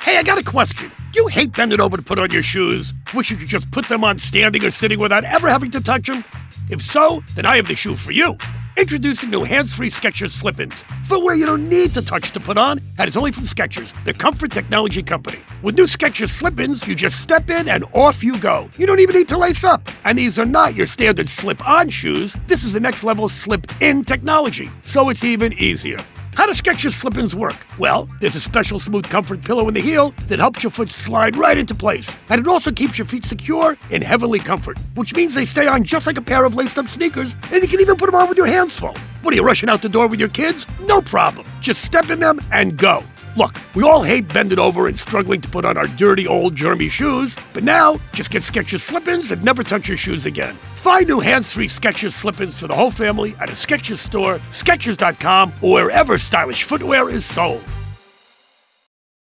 Hey, I got a question. Do you hate bending over to put on your shoes? Wish you could just put them on standing or sitting without ever having to touch them? If so, then I have the shoe for you. Introducing new hands-free Skechers Slip-ins. Footwear you don't need to touch to put on, and it's only from Skechers, the comfort technology company. With new Skechers Slip-ins, you just step in and off you go. You don't even need to lace up. And these are not your standard slip-on shoes. This is the next level slip-in technology, so it's even easier. How do Skechers Slip-ins work? Well, there's a special smooth comfort pillow in the heel that helps your foot slide right into place. And it also keeps your feet secure in heavenly comfort, which means they stay on just like a pair of laced-up sneakers, and you can even put them on with your hands full. What, are you rushing out the door with your kids? No problem. Just step in them and go. Look, we all hate bending over and struggling to put on our dirty, old, germy shoes, but now, just get Skechers Slip-ins and never touch your shoes again. Find new hands-free Skechers Slip-ins for the whole family at a Skechers store, Skechers.com, or wherever stylish footwear is sold.